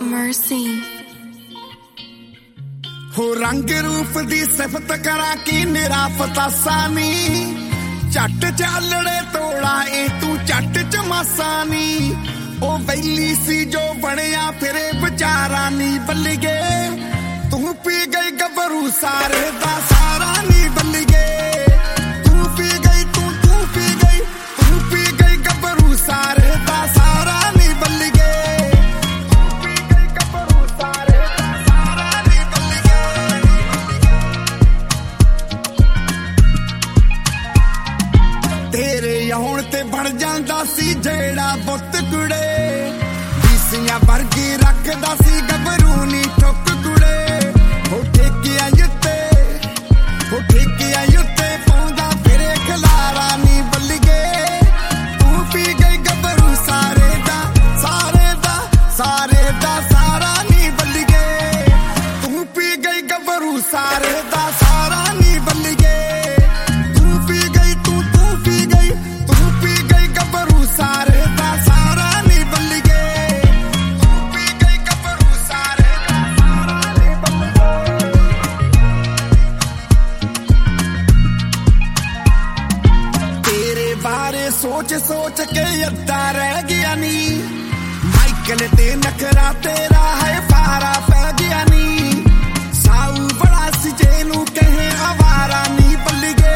mercy. हो रंग रूप दी सिफत करा की निरा फतासानी झट चालड़े तोड़ा ए तू झट चमासानी ओ वैली सी जो बनिया फिरे बेचारा नी बल्लिगे तू पी गई गबरू सारे दा सारा नी बल्लिगे तू पी गई तू पी गई गबरू सारे दा सारा नी बल्लिगे तेरे आउण ते बन जांदा सी जेड़ा बुत कुड़े बीसियां वर्गी रखदा सी गबरू नी ठुक कुड़े हो ठेकिया युत्ते पाउंदा फिरे खलारा नी बल्लिगे तू पी गई गबरू सारे दा सारा नी बल्लिगे तू पी गई गबरू सारे दा सारा नी बल्लिगे सोच सोच के अद्धा रह गया नी माइकल ते नखरा तेरा है फारा पै गया नी साऊ बड़ा सी जेनू कहे आवारा नी बल्लिगे